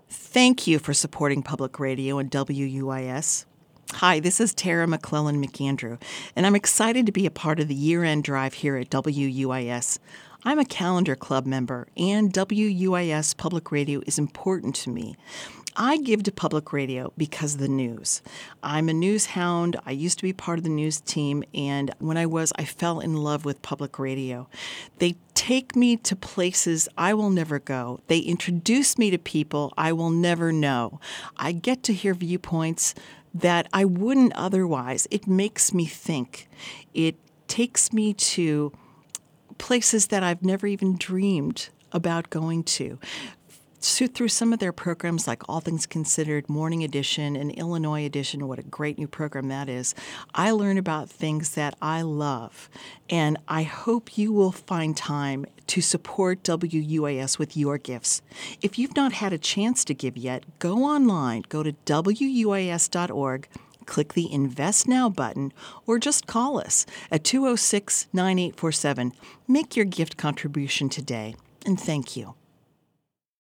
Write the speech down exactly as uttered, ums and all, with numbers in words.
Thank you for supporting public radio and W U I S. Hi, this is Tara McClellan McAndrew, and I'm excited to be a part of the year-end drive here at W U I S. I'm a Calendar Club member, and W U I S Public Radio is important to me. I give to public radio because of the news. I'm a news hound. I used to be part of the news team, and when I was, I fell in love with public radio. They take me to places I will never go. They introduce me to people I will never know. I get to hear viewpoints that I wouldn't otherwise. It makes me think. It takes me to places that I've never even dreamed about going to. So through some of their programs like All Things Considered, Morning Edition, and Illinois Edition, what a great new program that is, I learn about things that I love. And I hope you will find time to support W U I S with your gifts. If you've not had a chance to give yet, go online, go to W U I S dot org, click the Invest Now button, or just call us at two oh six, nine eight four seven. Make your gift contribution today, and thank you.